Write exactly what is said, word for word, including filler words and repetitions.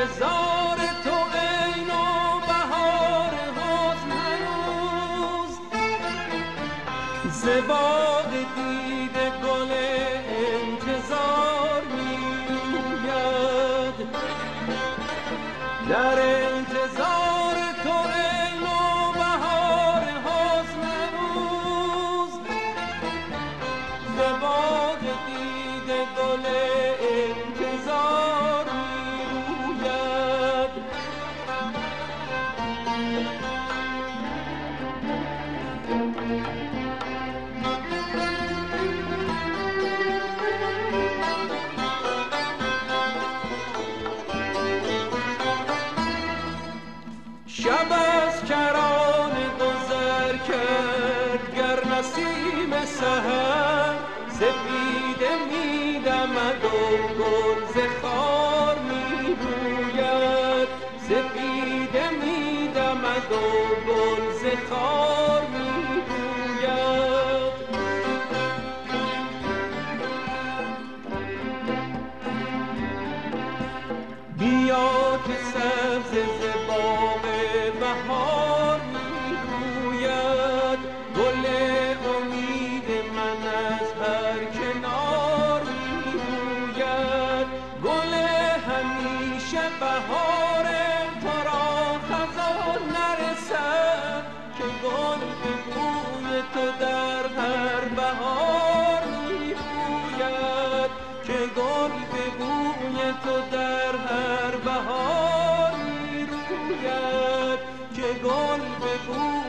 انتظار تو ای نوبهار حسن هنوز ز باغ دیده گل انتظار میروید در انتظار تو ای نوبهار حسن هنوز ز باغ دیده گل انتظار میروید شب از کران گذر کرد گر نسیم سحر سپیده میدمد و گل ز خار میروید سپیده میدمد و گل ز خار میروید بیا که سبز ز باغ بهار میروید گل امید من از هر کنار میروید گل همیشه بهار تو را خزان نرسد که گل به بوی تو در هر بهار میروید که گل به بوی تو در هر بهار میروید که گل به بوی